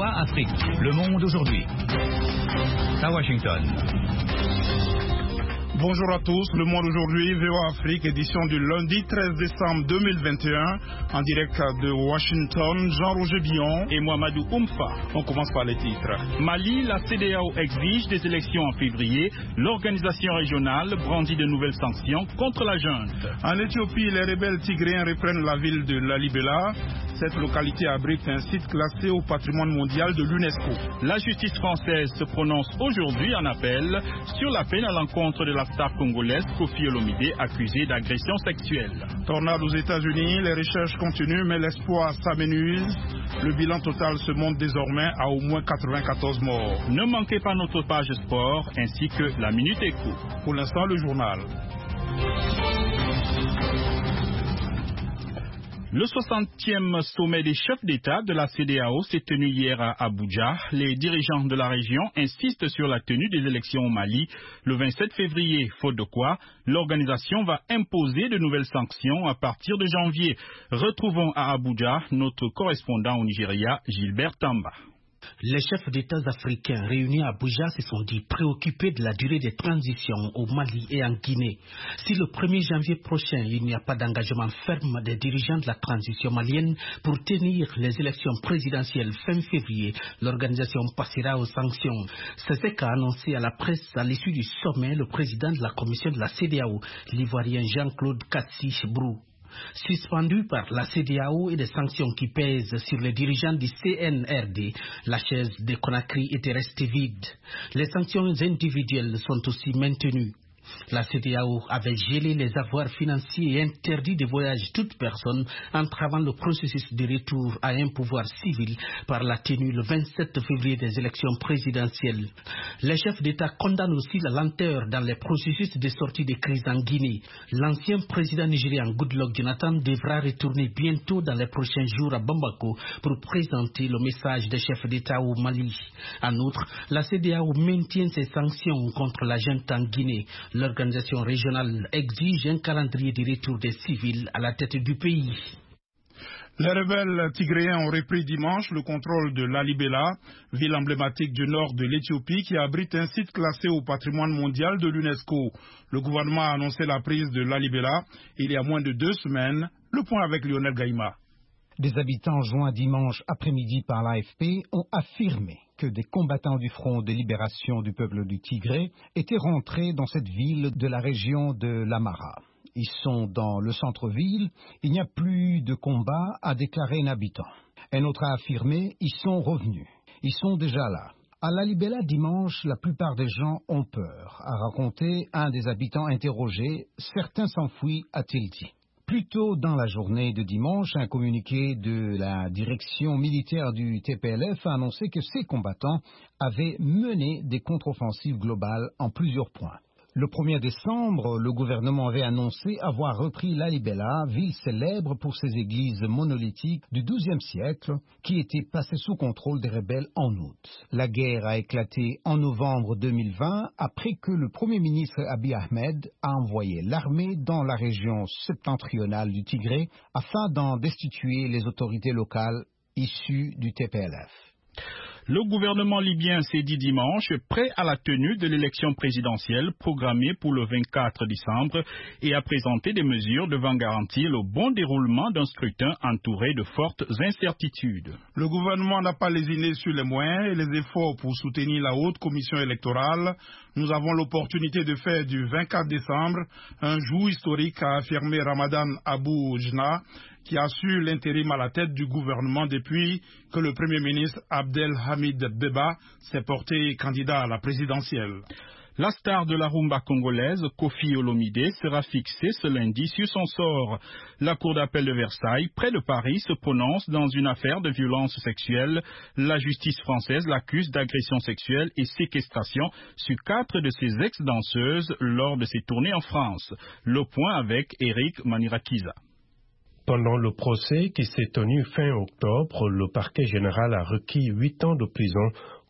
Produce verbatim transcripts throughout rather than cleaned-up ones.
V O A Afrique, Le Monde aujourd'hui. À Washington. Bonjour à tous, Le Monde aujourd'hui, V O A Afrique, édition du lundi treize décembre deux mille vingt et un, en direct de Washington, Jean-Roger Billon et Mohamedou Oumfa. On commence par les titres. Mali, la C E D E A O exige des élections en février. L'organisation régionale brandit de nouvelles sanctions contre la junte. En Éthiopie, les rebelles tigréens reprennent la ville de Lalibela. Cette localité abrite un site classé au patrimoine mondial de l'UNESCO. La justice française se prononce aujourd'hui en appel sur la peine à l'encontre de la star congolaise Kofi Olomide, accusée d'agression sexuelle. Tornade aux États-Unis, les recherches continuent, mais l'espoir s'amenuise. Le bilan total se monte désormais à au moins quatre-vingt-quatorze morts. Ne manquez pas notre page sport ainsi que la Minute Éco. Pour l'instant, le journal. Le soixantième sommet des chefs d'État de la C E D E A O s'est tenu hier à Abuja. Les dirigeants de la région insistent sur la tenue des élections au Mali le vingt-sept février, faute de quoi l'organisation va imposer de nouvelles sanctions à partir de janvier. Retrouvons à Abuja notre correspondant au Nigeria, Gilbert Tamba. Les chefs d'État africains réunis à Abuja se sont dit préoccupés de la durée des transitions au Mali et en Guinée. Si le premier janvier prochain, il n'y a pas d'engagement ferme des dirigeants de la transition malienne pour tenir les élections présidentielles fin février, l'organisation passera aux sanctions. C'est ce qu'a annoncé à la presse à l'issue du sommet le président de la commission de la C E D E A O, l'Ivoirien Jean-Claude Kassi-Brou. Suspendu par la C E D E A O et des sanctions qui pèsent sur les dirigeants du C N R D, la chaise de Conakry était restée vide. Les sanctions individuelles sont aussi maintenues. La C E D E A O avait gelé les avoirs financiers et interdit de voyage toute personne entravant le processus de retour à un pouvoir civil par la tenue le vingt-sept février des élections présidentielles. Les chefs d'État condamnent aussi la lenteur dans les processus de sortie de crise en Guinée. L'ancien président nigérian Goodluck Jonathan devra retourner bientôt dans les prochains jours à Bamako pour présenter le message des chefs d'État au Mali. En outre, la C E D E A O maintient ses sanctions contre la junte en Guinée. L'organisation régionale exige un calendrier de retour des civils à la tête du pays. Les rebelles tigréens ont repris dimanche le contrôle de Lalibela, ville emblématique du nord de l'Éthiopie qui abrite un site classé au patrimoine mondial de l'UNESCO. Le gouvernement a annoncé la prise de Lalibela il y a moins de deux semaines. Le point avec Lionel Gaïma. Des habitants joints dimanche après-midi par l'A F P ont affirmé que des combattants du Front de libération du peuple du Tigré étaient rentrés dans cette ville de la région de l'Amara. Ils sont dans le centre-ville, il n'y a plus de combat, a déclaré un habitant. Un autre a affirmé, ils sont revenus, ils sont déjà là. À Lalibela dimanche, la plupart des gens ont peur, a raconté un des habitants interrogés, certains s'enfuient, a-t-il dit. Plus tôt dans la journée de dimanche, un communiqué de la direction militaire du T P L F a annoncé que ces combattants avaient mené des contre-offensives globales en plusieurs points. Le premier décembre, le gouvernement avait annoncé avoir repris Lalibela, ville célèbre pour ses églises monolithiques du douzième siècle, qui était passée sous contrôle des rebelles en août. La guerre a éclaté en novembre deux mille vingt, après que le Premier ministre Abiy Ahmed a envoyé l'armée dans la région septentrionale du Tigré afin d'en destituer les autorités locales issues du T P L F. Le gouvernement libyen s'est dit dimanche prêt à la tenue de l'élection présidentielle programmée pour le vingt-quatre décembre et a présenté des mesures devant garantir le bon déroulement d'un scrutin entouré de fortes incertitudes. Le gouvernement n'a pas lésiné sur les moyens et les efforts pour soutenir la haute commission électorale. Nous avons l'opportunité de faire du vingt-quatre décembre un jour historique, a affirmé Ramadan Abou Jna, qui assure l'intérim à la tête du gouvernement depuis que le Premier ministre Abdelhamid Beba s'est porté candidat à la présidentielle. La star de la rumba congolaise, Kofi Olomide, sera fixée ce lundi sur son sort. La cour d'appel de Versailles, près de Paris, se prononce dans une affaire de violence sexuelle. La justice française l'accuse d'agression sexuelle et séquestration sur quatre de ses ex-danseuses lors de ses tournées en France. Le point avec Eric Manirakiza. Pendant le procès qui s'est tenu fin octobre, le parquet général a requis huit ans de prison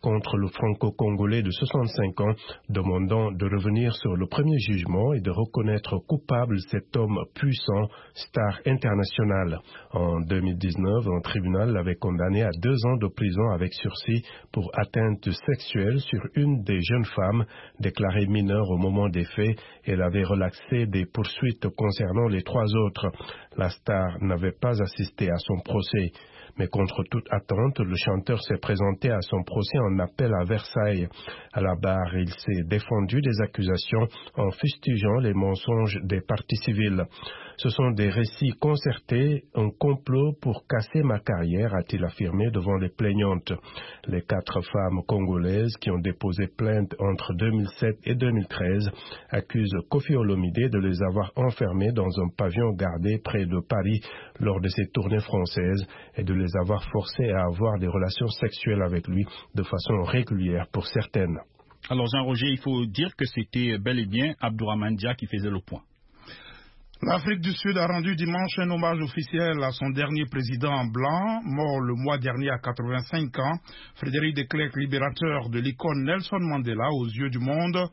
contre le franco-congolais de soixante-cinq ans, demandant de revenir sur le premier jugement et de reconnaître coupable cet homme puissant, star international. En deux mille dix-neuf, un tribunal l'avait condamné à deux ans de prison avec sursis pour atteinte sexuelle sur une des jeunes femmes déclarées mineures au moment des faits. Elle avait relaxé des poursuites concernant les trois autres. La star n'avait pas assisté à son procès. Mais contre toute attente, le chanteur s'est présenté à son procès en appel à Versailles. À la barre, il s'est défendu des accusations en fustigeant les mensonges des parties civiles. Ce sont des récits concertés, un complot pour casser ma carrière, a-t-il affirmé devant les plaignantes. Les quatre femmes congolaises qui ont déposé plainte entre deux mille sept et deux mille treize accusent Koffi Olomidé de les avoir enfermées dans un pavillon gardé près de Paris lors de ses tournées françaises et de les avoir forcées à avoir des relations sexuelles avec lui de façon régulière pour certaines. Alors Jean-Roger, il faut dire que c'était bel et bien Abdourahmane Dia qui faisait le point. L'Afrique du Sud a rendu dimanche un hommage officiel à son dernier président blanc, mort le mois dernier à quatre-vingt-cinq ans. Frédéric de Klerk, libérateur de l'icône Nelson Mandela aux yeux du monde,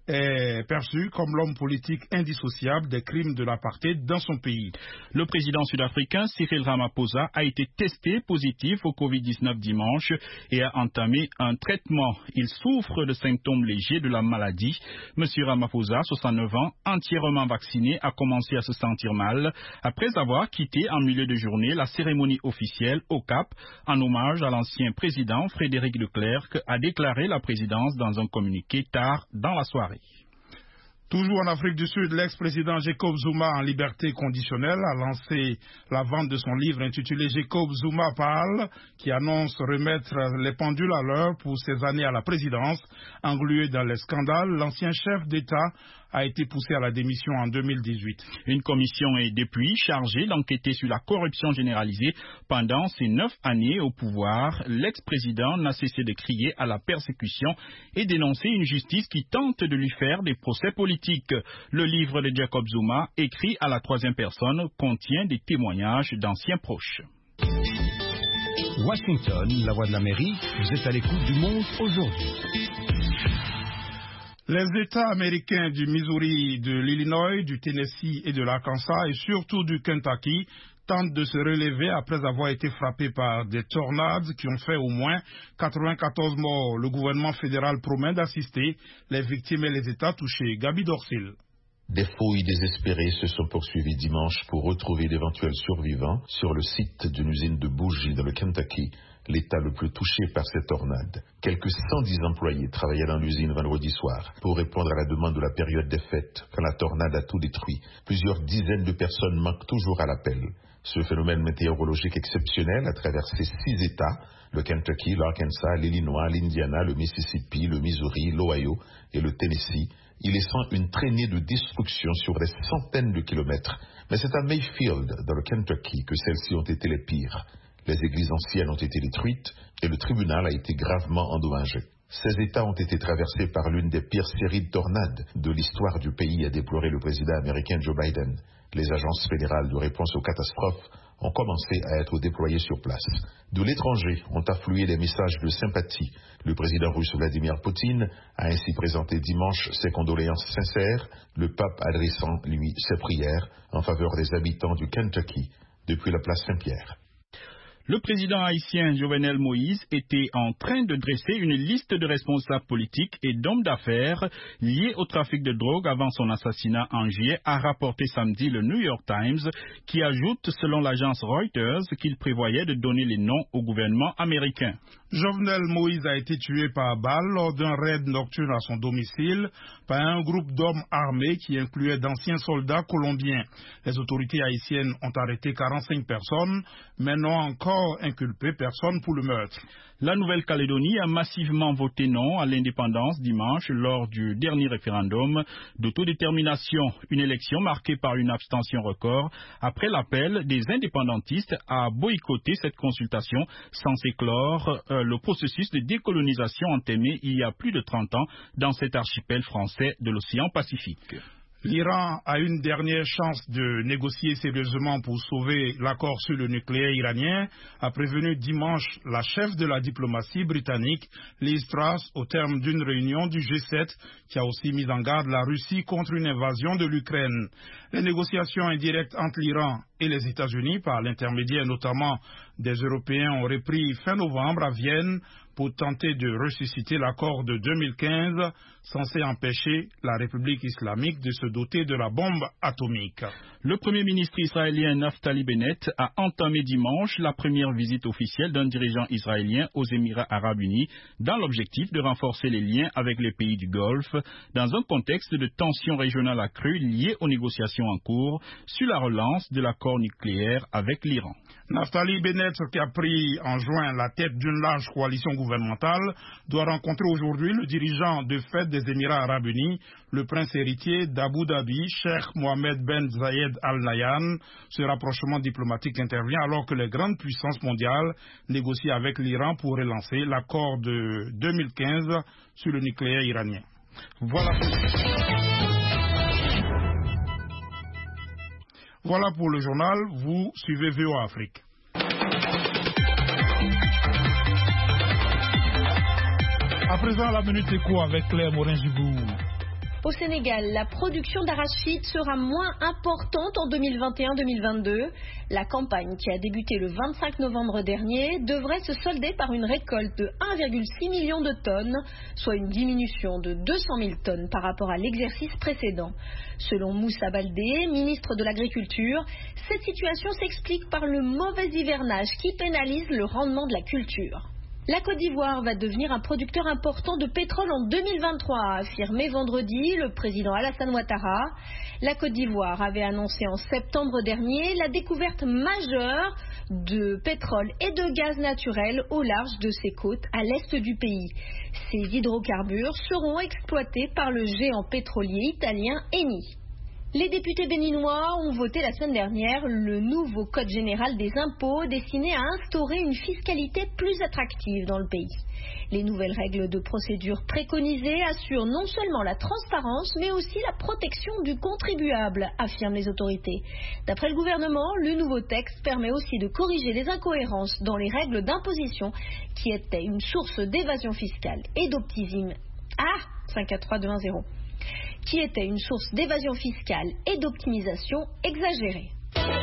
est perçu comme l'homme politique indissociable des crimes de l'apartheid dans son pays. Le président sud-africain Cyril Ramaphosa a été testé positif au covid dix-neuf dimanche et a entamé un traitement. Il souffre de symptômes légers de la maladie. Monsieur Ramaphosa, soixante-neuf ans, entièrement vacciné, a commencé à se sentir mal après avoir quitté en milieu de journée la cérémonie officielle au Cap en hommage à l'ancien président Frédéric de Klerk, a déclaré la présidence dans un communiqué tard dans la soirée. Toujours en Afrique du Sud, l'ex-président Jacob Zuma en liberté conditionnelle a lancé la vente de son livre intitulé Jacob Zuma parle, qui annonce remettre les pendules à l'heure pour ses années à la présidence. Englué dans les scandales, l'ancien chef d'État a été poussé à la démission en deux mille dix-huit. Une commission est depuis chargée d'enquêter sur la corruption généralisée. Pendant ses neuf années au pouvoir, l'ex-président n'a cessé de crier à la persécution et dénoncer une justice qui tente de lui faire des procès politiques. Le livre de Jacob Zuma, écrit à la troisième personne, contient des témoignages d'anciens proches. Washington, la voix de l'Amérique, vous êtes à l'écoute du Monde aujourd'hui. Les États américains du Missouri, de l'Illinois, du Tennessee et de l'Arkansas et surtout du Kentucky tentent de se relever après avoir été frappés par des tornades qui ont fait au moins quatre-vingt-quatorze morts. Le gouvernement fédéral promet d'assister les victimes et les États touchés. Gabi Dorsil. Des fouilles désespérées se sont poursuivies dimanche pour retrouver d'éventuels survivants sur le site d'une usine de bougies dans le Kentucky, l'État le plus touché par ces tornades. Quelques cent dix employés travaillaient dans l'usine vendredi soir pour répondre à la demande de la période des fêtes, quand la tornade a tout détruit. Plusieurs dizaines de personnes manquent toujours à l'appel. Ce phénomène météorologique exceptionnel a traversé six États, le Kentucky, l'Arkansas, l'Illinois, l'Indiana, le Mississippi, le Missouri, l'Ohio et le Tennessee, y laissant une traînée de destruction sur des centaines de kilomètres. Mais c'est à Mayfield, dans le Kentucky, que celles-ci ont été les pires. Les églises anciennes ont été détruites et le tribunal a été gravement endommagé. Ces États ont été traversés par l'une des pires séries de tornades de l'histoire du pays, a déploré le président américain Joe Biden. Les agences fédérales de réponse aux catastrophes ont commencé à être déployées sur place. De l'étranger ont afflué des messages de sympathie. Le président russe Vladimir Poutine a ainsi présenté dimanche ses condoléances sincères, le pape adressant, lui, ses prières en faveur des habitants du Kentucky depuis la place Saint-Pierre. Le président haïtien Jovenel Moïse était en train de dresser une liste de responsables politiques et d'hommes d'affaires liés au trafic de drogue avant son assassinat en juillet, a rapporté samedi le New York Times, qui ajoute, selon l'agence Reuters, qu'il prévoyait de donner les noms au gouvernement américain. Jovenel Moïse a été tué par balle lors d'un raid nocturne à son domicile par un groupe d'hommes armés qui incluait d'anciens soldats colombiens. Les autorités haïtiennes ont arrêté quarante-cinq personnes, mais n'ont encore inculpé personne pour le meurtre. La Nouvelle-Calédonie a massivement voté non à l'indépendance dimanche lors du dernier référendum d'autodétermination, une élection marquée par une abstention record après l'appel des indépendantistes à boycotter cette consultation censée clore euh, le processus de décolonisation entamé il y a plus de trente ans dans cet archipel français de l'océan Pacifique. L'Iran a une dernière chance de négocier sérieusement pour sauver l'accord sur le nucléaire iranien, a prévenu dimanche la chef de la diplomatie britannique, Liz Truss, au terme d'une réunion du G sept qui a aussi mis en garde la Russie contre une invasion de l'Ukraine. Les négociations indirectes entre l'Iran et les États-Unis, par l'intermédiaire notamment des Européens, ont repris fin novembre à Vienne pour tenter de ressusciter l'accord de deux mille quinze censé empêcher la République islamique de se doter de la bombe atomique. Le Premier ministre israélien Naftali Bennett a entamé dimanche la première visite officielle d'un dirigeant israélien aux Émirats arabes unis dans l'objectif de renforcer les liens avec les pays du Golfe dans un contexte de tensions régionales accrues liées aux négociations en cours sur la relance de l'accord nucléaire avec l'Iran. Naftali Bennett, qui a pris en juin la tête d'une large coalition gouvernementale, doit rencontrer aujourd'hui le dirigeant de fait des Émirats arabes unis, le prince héritier d'Abu Dhabi, Cheikh Mohammed Ben Zayed Al Nahyan. Ce rapprochement diplomatique intervient alors que les grandes puissances mondiales négocient avec l'Iran pour relancer l'accord de deux mille quinze sur le nucléaire iranien. Voilà pour... Voilà pour le journal, vous suivez V O A Afrique. À présent, la Minute Éco avec Claire Morin-Gibou. Au Sénégal, la production d'arachide sera moins importante en deux mille vingt et un deux mille vingt-deux. La campagne, qui a débuté le vingt-cinq novembre dernier, devrait se solder par une récolte de un virgule six million de tonnes, soit une diminution de deux cent mille tonnes par rapport à l'exercice précédent. Selon Moussa Baldé, ministre de l'Agriculture, cette situation s'explique par le mauvais hivernage qui pénalise le rendement de la culture. La Côte d'Ivoire va devenir un producteur important de pétrole en deux mille vingt-trois, a affirmé vendredi le président Alassane Ouattara. La Côte d'Ivoire avait annoncé en septembre dernier la découverte majeure de pétrole et de gaz naturel au large de ses côtes à l'est du pays. Ces hydrocarbures seront exploités par le géant pétrolier italien Eni. Les députés béninois ont voté la semaine dernière le nouveau Code général des impôts destiné à instaurer une fiscalité plus attractive dans le pays. Les nouvelles règles de procédure préconisées assurent non seulement la transparence, mais aussi la protection du contribuable, affirment les autorités. D'après le gouvernement, le nouveau texte permet aussi de corriger les incohérences dans les règles d'imposition qui étaient une source d'évasion fiscale et d'optimisme. Ah, cinq quatre trois deux un zéro. Qui était une source d'évasion fiscale et d'optimisation exagérée.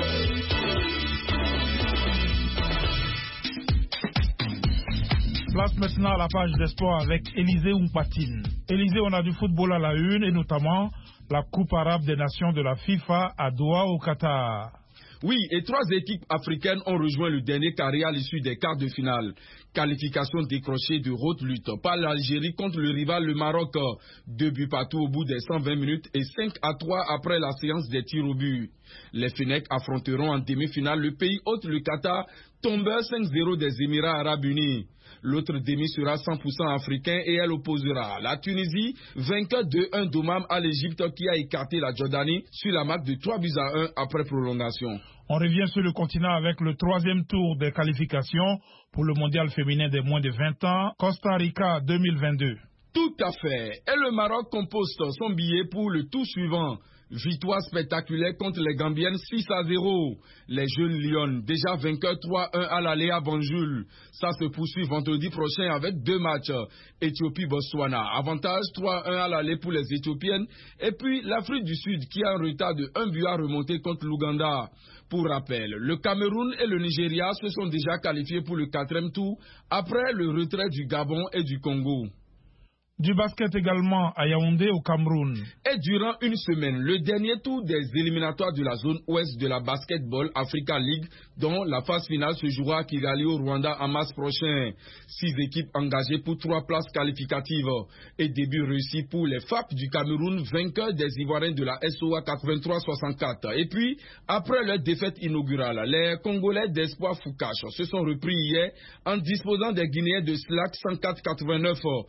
Place maintenant à la page des sports avec Élisée Oumpatine. Élisée, on a du football à la une et notamment la Coupe arabe des nations de la FIFA à Doha au Qatar. Oui, et trois équipes africaines ont rejoint le dernier carré à l'issue des quarts de finale. Qualification décrochée de haute lutte par l'Algérie contre le rival le Maroc. Deux buts partout au bout des cent vingt minutes et cinq à trois après la séance des tirs au but. Les Fennecs affronteront en demi-finale le pays hôte, le Qatar, tombeur cinq zéro des Émirats arabes unis. L'autre demi sera cent pour cent africain et elle opposera la Tunisie, vainqueur deux un d'Oman à l'Égypte qui a écarté la Jordanie sur la marque de trois buts à un après prolongation. On revient sur le continent avec le troisième tour des qualifications pour le mondial féminin des moins de vingt ans, Costa Rica deux mille vingt-deux. Tout à fait. Et le Maroc compose son billet pour le tour suivant. Victoire spectaculaire contre les Gambiennes six à zéro. Les jeunes Lions, déjà vainqueurs trois un à l'aller à Banjul. Ça se poursuit vendredi prochain avec deux matchs. Éthiopie-Botswana, avantage trois un à l'aller pour les Éthiopiennes. Et puis l'Afrique du Sud qui a un retard de un but à remonter contre l'Ouganda. Pour rappel, le Cameroun et le Nigeria se sont déjà qualifiés pour le quatrième tour après le retrait du Gabon et du Congo. Du basket également à Yaoundé au Cameroun. Et durant une semaine, le dernier tour des éliminatoires de la zone ouest de la Basketball Africa League, dont la phase finale se jouera à Kigali au Rwanda en mars prochain. Six équipes engagées pour trois places qualificatives. Et début réussi pour les F A P du Cameroun, vainqueurs des Ivoiriens de la S O A quatre-vingt-trois soixante-quatre. Et puis, après leur défaite inaugurale, les Congolais d'Espoir Foucache se sont repris hier en disposant des Guinéens de Slack cent quatre quatre-vingt-neuf.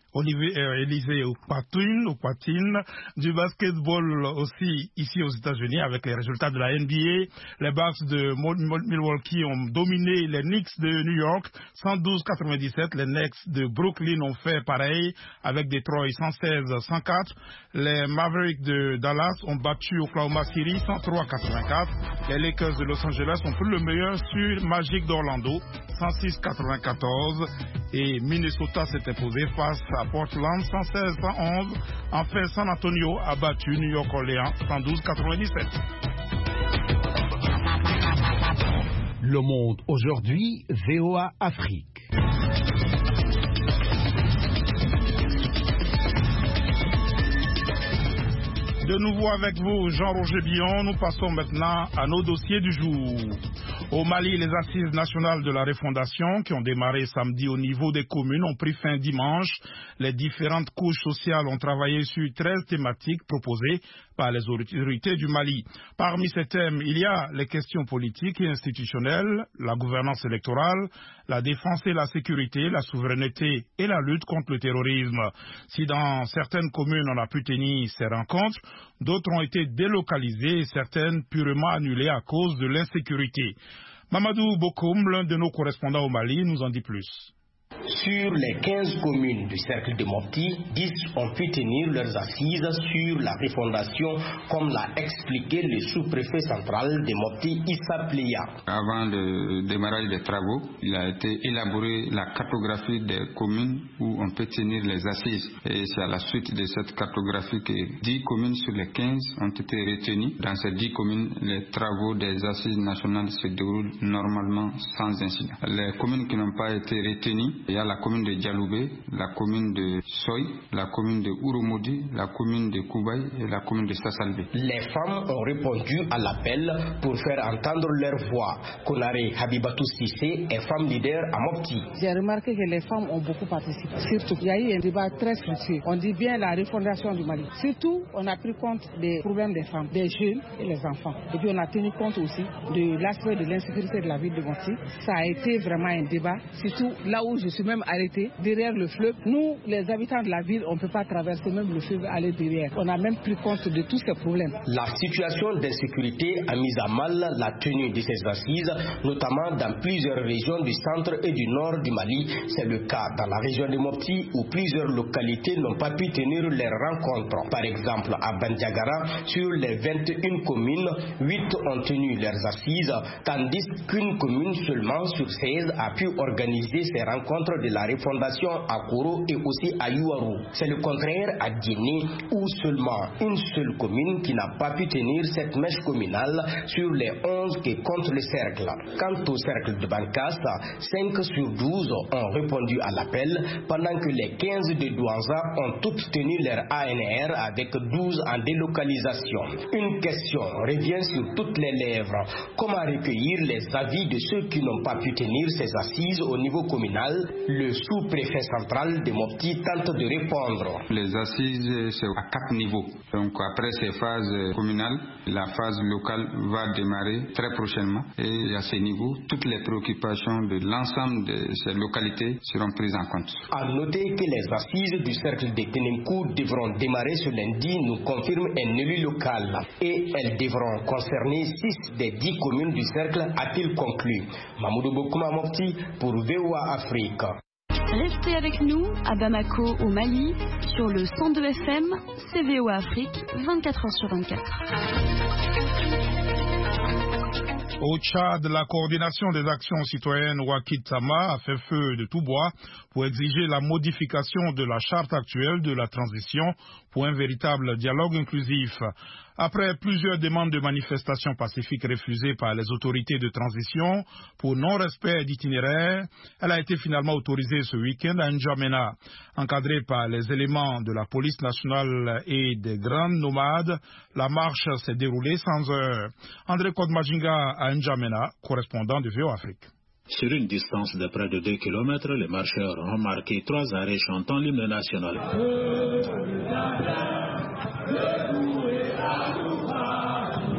Olivier euh, Élisée Opatine, Opatine, du basketball aussi ici aux États-Unis avec les résultats de la N B A. Les Bucks de Milwaukee ont dominé les Knicks de New York cent douze à quatre-vingt-dix-sept. Les Nets de Brooklyn ont fait pareil avec Detroit cent seize à cent quatre. Les Mavericks de Dallas ont battu Oklahoma City cent trois à quatre-vingt-quatre. Les Lakers de Los Angeles ont pris le meilleur sur Magic d'Orlando cent six à quatre-vingt-quatorze. Et Minnesota s'est imposé face à Portland cent seize à cent onze. Enfin, San Antonio a battu New York Orléans cent douze à quatre-vingt-dix-sept. Le Monde aujourd'hui, V O A Afrique. De nouveau avec vous, Jean-Roger Billon. Nous passons maintenant à nos dossiers du jour. Au Mali, les assises nationales de la refondation qui ont démarré samedi au niveau des communes ont pris fin dimanche. Les différentes couches sociales ont travaillé sur treize thématiques proposées par les autorités du Mali. Parmi ces thèmes, il y a les questions politiques et institutionnelles, la gouvernance électorale, la défense et la sécurité, la souveraineté et la lutte contre le terrorisme. Si dans certaines communes on a pu tenir ces rencontres, d'autres ont été délocalisées et certaines purement annulées à cause de l'insécurité. Mamadou Bokoum, l'un de nos correspondants au Mali, nous en dit plus. Sur les quinze communes du cercle de Mopti, dix ont pu tenir leurs assises sur la refondation, comme l'a expliqué le sous-préfet central de Mopti, Issa Plia. Avant le démarrage des travaux, il a été élaboré la cartographie des communes où on peut tenir les assises. Et c'est à la suite de cette cartographie que dix communes sur les quinze ont été retenues. Dans ces dix communes, les travaux des assises nationales se déroulent normalement sans incident. Les communes qui n'ont pas été retenues, il y a la commune de Dialoubé, la commune de Soy, la commune de Urumodi, la commune de Koubaï et la commune de Sassalbé. Les femmes ont répondu à l'appel pour faire entendre leur voix. Konare Habibatou Sissé est femme leader à Mopti. J'ai remarqué que les femmes ont beaucoup participé. Surtout, il y a eu un débat très fructueux. On dit bien la refondation du Mali. Surtout, on a pris compte des problèmes des femmes, des jeunes et les enfants. Et puis on a tenu compte aussi de l'aspect de l'insécurité de la ville de Mopti. Ça a été vraiment un débat, surtout là où je suis même arrêté derrière le fleuve. Nous, les habitants de la ville, on ne peut pas traverser même le fleuve, aller derrière. On a même pris compte de tous ces problèmes. La situation d'insécurité a mis à mal la tenue de ces assises, notamment dans plusieurs régions du centre et du nord du Mali. C'est le cas dans la région de Mopti où plusieurs localités n'ont pas pu tenir leurs rencontres. Par exemple, à Bandiagara, sur les vingt et une communes, huit ont tenu leurs assises, tandis qu'une commune seulement sur seize a pu organiser ses rencontres de la refondation à Koro et aussi à Youarou. C'est le contraire à Guinée où seulement une seule commune qui n'a pas pu tenir cette mèche communale sur les onze qui comptent le cercle. Quant au cercle de Bankas, cinq sur douze ont répondu à l'appel pendant que les quinze de Douanza ont toutes tenu leur A N R avec douze en délocalisation. Une question revient sur toutes les lèvres. Comment recueillir les avis de ceux qui n'ont pas pu tenir ces assises au niveau communal? Le sous-préfet central de Mopti tente de répondre. Les assises, c'est à quatre niveaux. Donc après ces phases communales, la phase locale va démarrer très prochainement. Et à ces niveaux, toutes les préoccupations de l'ensemble de ces localités seront prises en compte. À noter que les assises du cercle de Tenenkou devront démarrer ce lundi, nous confirme un élu local. Et elles devront concerner six des dix communes du cercle, a-t-il conclu. Mamoudou Bokouma Mopti pour V O A Afrique. Restez avec nous à Bamako au Mali sur le cent deux F M, C V O A Afrique, vingt-quatre heures sur vingt-quatre. Au Tchad, la coordination des actions citoyennes Wakid Tama a fait feu de tout bois pour exiger la modification de la charte actuelle de la transition pour un véritable dialogue inclusif. Après plusieurs demandes de manifestations pacifiques refusées par les autorités de transition pour non-respect d'itinéraire, elle a été finalement autorisée ce week-end à N'Djamena. Encadrée par les éléments de la police nationale et des grandes nomades, la marche s'est déroulée sans heure. André Kodmajinga à N'Djamena, correspondant de V O A Afrique. Sur une distance de près de deux kilomètres, les marcheurs ont marqué trois arrêts chantant l'hymne national. Un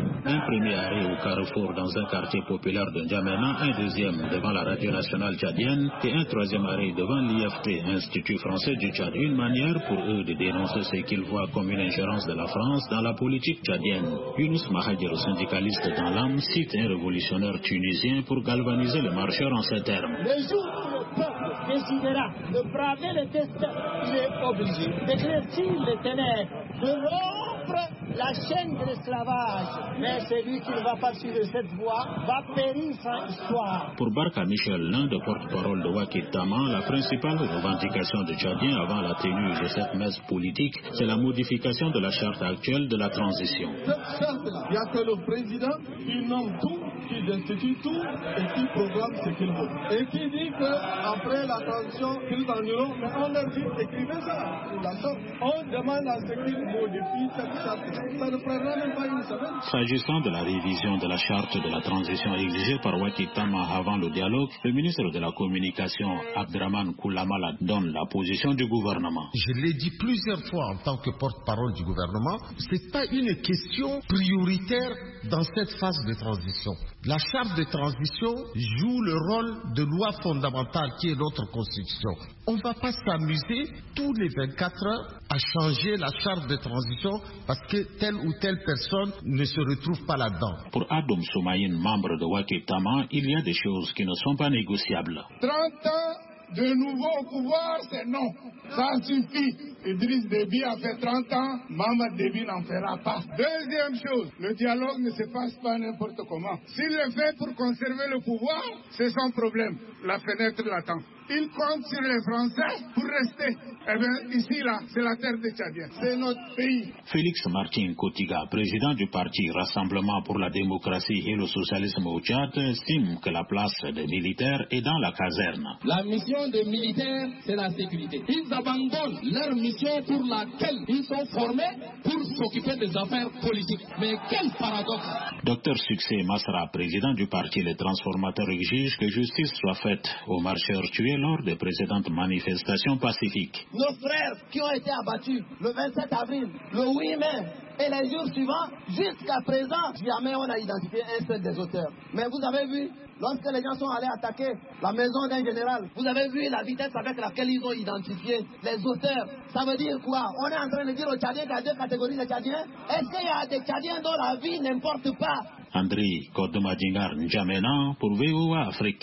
premier arrêt au carrefour dans un quartier populaire de N'Djamena, un deuxième devant la radio nationale tchadienne et un troisième arrêt devant l'I F T, Institut français du Tchad. Une manière pour eux de dénoncer ce qu'ils voient comme une ingérence de la France dans la politique tchadienne. Younous Mahadjer, syndicaliste dans l'âme, cite un révolutionnaire tunisien pour galvaniser les marcheurs en ces termes. Le jour où le peuple décidera de braver le destin, il est obligé d'éclaircir les ténèbres, de rompre la chaîne de l'esclavage. Mais celui qui ne va pas suivre cette voie va périr sans histoire. Pour Barka Michel, l'un des porte-parole de Wakil Tama, la principale revendication de Tchadien avant la tenue de cette messe politique, c'est la modification de la charte actuelle de la transition. Cette charte-là, il n'y a que le président qui nomme tout, qui destitue tout et qui programme ce qu'il veut. Et qui dit qu'après la transition, ils en iront, mais on leur dit écrivez ça. On demande à ce qu'ils modifient cette charte. Ça ne prendra même pas une semaine. S'agissant de la révision de la charte de la transition exigée par Wakil Tama avant le dialogue, le ministre de la Communication, Abdraman Koulamala, donne la position du gouvernement. Je l'ai dit plusieurs fois en tant que porte-parole du gouvernement, ce n'est pas une question prioritaire dans cette phase de transition. La charte de transition joue le rôle de loi fondamentale qui est notre constitution. On ne va pas s'amuser tous les vingt-quatre heures à changer la charte de transition parce que telle ou telle personne ne se retrouve pas là-dedans. Pour Adoum Soumaïn, membre de Wakil Tama, il y a des choses qui ne sont pas négociables. trente ans de nouveau au pouvoir, c'est non. Ça suffit. Idriss Déby a fait trente ans, Mamad Déby n'en fera pas. Deuxième chose, le dialogue ne se passe pas n'importe comment. S'il le fait pour conserver le pouvoir, c'est son problème. La fenêtre l'attend. Il compte sur les Français pour rester. Eh bien, ici, là, c'est la terre des Tchadiens. C'est notre pays. Félix Martin Kotiga, président du parti Rassemblement pour la démocratie et le socialisme au Tchad, estime que la place des militaires est dans la caserne. La mission des militaires, c'est la sécurité. Ils abandonnent leur mission pour laquelle ils sont formés pour s'occuper des affaires politiques. Mais quel paradoxe! Docteur Succès Masra, président du parti Les Transformateurs, exige que justice soit faite aux marcheurs tués lors des précédentes manifestations pacifiques. Nos frères qui ont été abattus le vingt-sept avril, le huit mai et les jours suivants, jusqu'à présent, jamais on a identifié un seul des auteurs. Mais vous avez vu, lorsque les gens sont allés attaquer la maison d'un général, vous avez vu la vitesse avec laquelle ils ont identifié les auteurs. Ça veut dire quoi? On est en train de dire aux Tchadiens qu'il y a deux catégories de Tchadiens. Est-ce qu'il y a des Tchadiens dont la vie n'importe pas? André Kodomadingar N'Djamena pour V O A Afrique.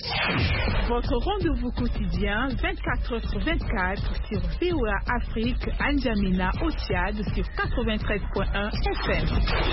Votre rendez-vous quotidien vingt-quatre heures sur vingt-quatre sur V O A Afrique, N'Djamena au Tchad sur quatre-vingt-treize point un F M.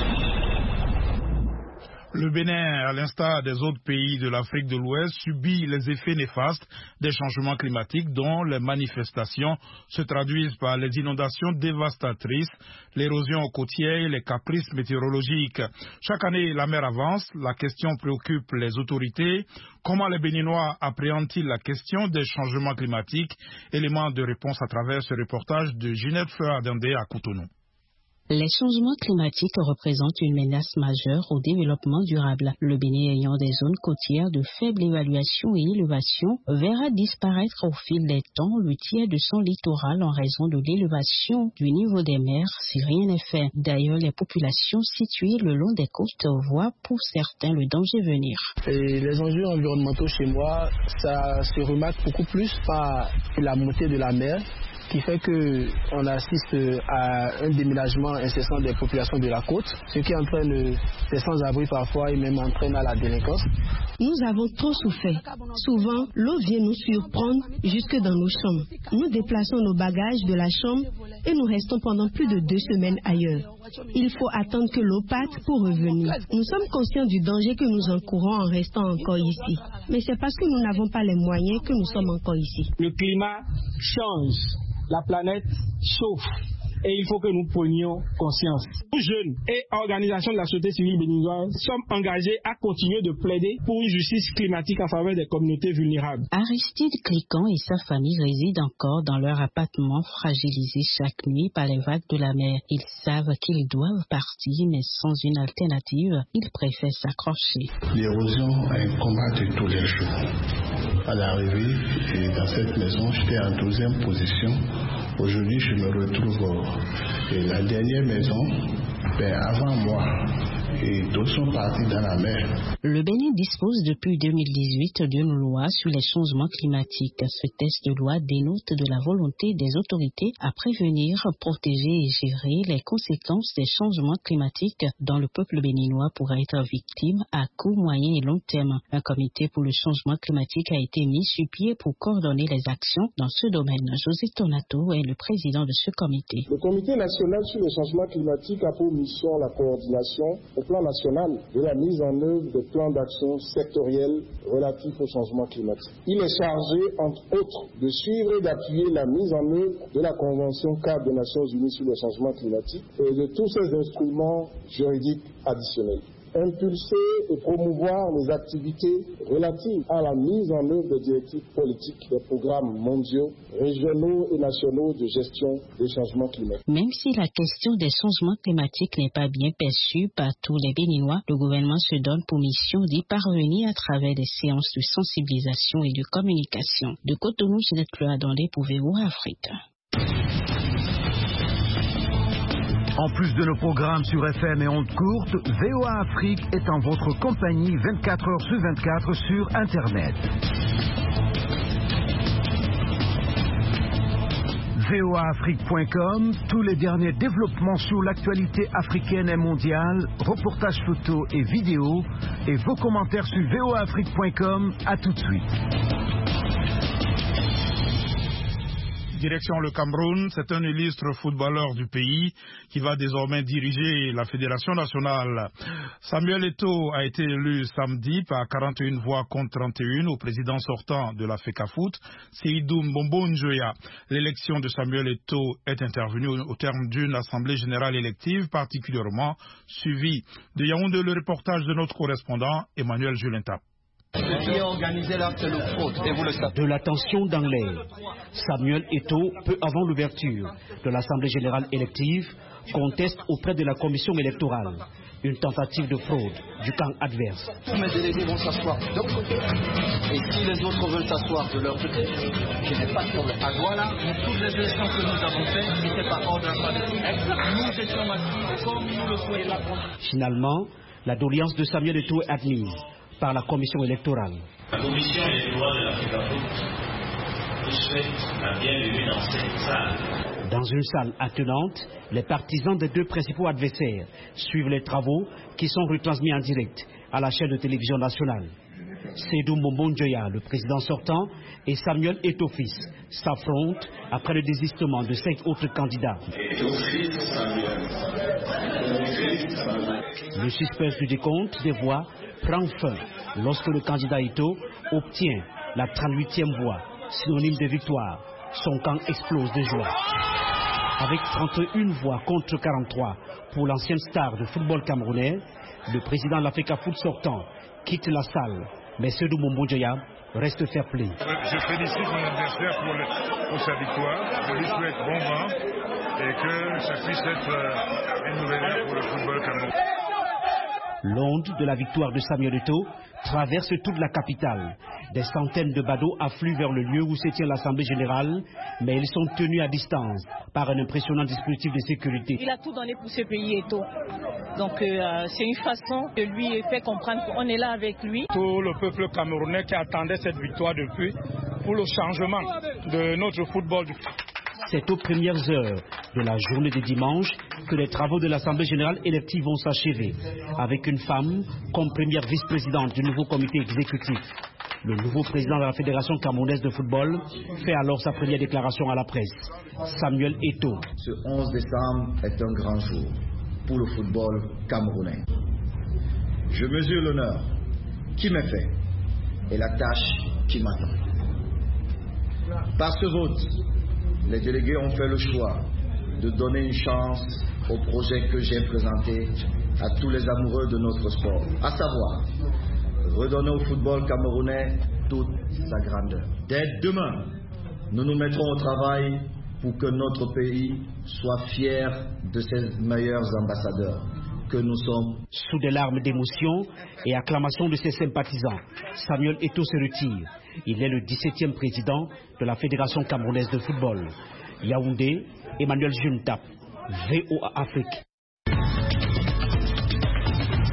Le Bénin, à l'instar des autres pays de l'Afrique de l'Ouest, subit les effets néfastes des changements climatiques dont les manifestations se traduisent par les inondations dévastatrices, l'érosion côtière et les caprices météorologiques. Chaque année, la mer avance, la question préoccupe les autorités. Comment les Béninois appréhendent-ils la question des changements climatiques? Élément de réponse à travers ce reportage de Ginette Fleur-Adendé à Cotonou. Les changements climatiques représentent une menace majeure au développement durable. Le Bénin ayant des zones côtières de faible évaluation et élévation verra disparaître au fil des temps le tiers de son littoral en raison de l'élévation du niveau des mers si rien n'est fait. D'ailleurs, les populations situées le long des côtes voient pour certains le danger venir. Et les enjeux environnementaux chez moi, ça se remarque beaucoup plus par la montée de la mer, qui fait qu'on assiste à un déménagement incessant des populations de la côte, ce qui entraîne des sans-abri parfois et même entraîne à la délinquance. Nous avons trop souffert. Souvent, l'eau vient nous surprendre jusque dans nos chambres. Nous déplaçons nos bagages de la chambre et nous restons pendant plus de deux semaines ailleurs. Il faut attendre que l'eau parte pour revenir. Nous sommes conscients du danger que nous encourons en restant encore ici. Mais c'est parce que nous n'avons pas les moyens que nous sommes encore ici. Le climat change. La planète chauffe et il faut que nous prenions conscience. Nous, jeunes et organisations de la société civile béninoise, sommes engagés à continuer de plaider pour une justice climatique en faveur des communautés vulnérables. Aristide Cliquant et sa famille résident encore dans leur appartement fragilisé chaque nuit par les vagues de la mer. Ils savent qu'ils doivent partir, mais sans une alternative, ils préfèrent s'accrocher. L'érosion est un combat de tous les jours. À l'arrivée, et dans cette maison, j'étais en douzième position. Aujourd'hui, je me retrouve et la dernière maison, ben avant moi, et d'autres sont partis dans la mer. Le Bénin dispose depuis deux mille dix-huit d'une loi sur les changements climatiques. Ce texte de loi dénote de la volonté des autorités à prévenir, protéger et gérer les conséquences des changements climatiques dont le peuple béninois pourra être victime à court, moyen et long terme. Un comité pour le changement climatique a été mis sur pied pour coordonner les actions dans ce domaine. José Tonato est le président de ce comité. Le Comité national sur le changement climatique a pour mission la coordination au plan national de la mise en œuvre des plans d'action sectoriels relatifs au changement climatique. Il est chargé, entre autres, de suivre et d'appuyer la mise en œuvre de la Convention cadre des Nations Unies sur le changement climatique et de tous ces instruments juridiques additionnels. Impulser et promouvoir les activités relatives à la mise en œuvre des directives politiques des programmes mondiaux, régionaux et nationaux de gestion des changements climatiques. Même si la question des changements climatiques n'est pas bien perçue par tous les Béninois, le gouvernement se donne pour mission d'y parvenir à travers des séances de sensibilisation et de communication. De Cotonou, je suis Adondé pour V O A Afrique. En plus de nos programmes sur F M et ondes courtes, V O A Afrique est en votre compagnie vingt-quatre heures sur vingt-quatre sur Internet. V O A Afrique point com, tous les derniers développements sur l'actualité africaine et mondiale, reportages photos et vidéos, et vos commentaires sur V O A Afrique point com. À tout de suite. Direction le Cameroun, c'est un illustre footballeur du pays qui va désormais diriger la Fédération nationale. Samuel Eto'o a été élu samedi par quarante et une voix contre trente et une au président sortant de la FECAFOOT, Seydou Mbombo Njoya. L'élection de Samuel Eto'o est intervenue au terme d'une assemblée générale élective particulièrement suivie. De Yaoundé, le reportage de notre correspondant Emmanuel Julentap. De la tension dans l'air, Samuel Eto'o, peu avant l'ouverture de l'Assemblée générale élective, conteste auprès de la commission électorale une tentative de fraude du camp adverse. Tous mes délégués vont s'asseoir de leur côté, et si les autres veulent s'asseoir de leur côté, je n'ai pas de problème. À Douala, toutes les élections que nous avons faites n'étaient pas hors de la politique. Nous étions actifs comme nous le souhaitions. Finalement, la doléance de Samuel Eto'o est admise par la commission électorale. La commission électorale de la FECAFOOT vous souhaite la bienvenue dans cette salle. Dans une salle attenante, les partisans des deux principaux adversaires suivent les travaux qui sont retransmis en direct à la chaîne de télévision nationale. Seydou Mbombo Njoya, le président sortant, et Samuel Eto'o fils s'affrontent après le désistement de cinq autres candidats. Le suspense du décompte des voix prend fin lorsque le candidat Eto'o obtient la trente-huitième voix, synonyme de victoire. Son camp explose de joie. Avec trente et une voix contre quarante-trois pour l'ancienne star de football camerounais, le président de la FECAFOOT sortant quitte la salle, mais Seydou Mbombo Njoya reste fair play. Je félicite mon adversaire pour, le, pour sa victoire, je lui souhaite bon vent et que ça puisse être une nouvelle ère pour le football camerounais. L'onde de la victoire de Samuel Eto'o traverse toute la capitale. Des centaines de badauds affluent vers le lieu où se tient l'Assemblée générale, mais ils sont tenus à distance par un impressionnant dispositif de sécurité. Il a tout donné pour ce pays, Eto'o. Donc euh, c'est une façon de lui faire comprendre qu'on est là avec lui. Tout le peuple camerounais qui attendait cette victoire depuis pour le changement de notre football. C'est aux premières heures de la journée de dimanche que les travaux de l'Assemblée générale élective vont s'achever, avec une femme comme première vice-présidente du nouveau comité exécutif. Le nouveau président de la Fédération camerounaise de football fait alors sa première déclaration à la presse. Samuel Eto'o. Ce onze décembre est un grand jour pour le football camerounais. Je mesure l'honneur qui m'est fait et la tâche qui m'attend. Par ce vote, les délégués ont fait le choix de donner une chance au projet que j'ai présenté à tous les amoureux de notre sport, à savoir redonner au football camerounais toute sa grandeur. Dès demain, nous nous mettrons au travail pour que notre pays soit fier de ses meilleurs ambassadeurs que nous sommes. Sous des larmes d'émotion et acclamations de ses sympathisants, Samuel Eto'o se retire. Il est le dix-septième président de la Fédération camerounaise de football. Yaoundé, Emmanuel Julentap, V O A Afrique.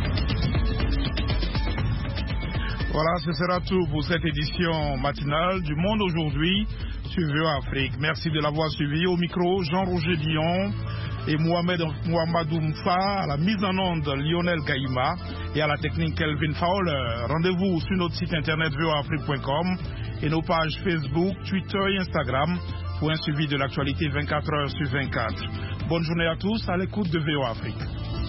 Voilà, ce sera tout pour cette édition matinale du Monde aujourd'hui sur V O A Afrique. Merci de l'avoir suivi. Au micro, Jean-Roger Dion et Mohamed Mohamedou Mfa, à la mise en onde Lionel Gaïma et à la technique Kelvin Fowler. Rendez-vous sur notre site internet v o a afrique point com et nos pages Facebook, Twitter et Instagram pour un suivi de l'actualité vingt-quatre heures sur vingt-quatre. Bonne journée à tous à l'écoute de V O A Afrique.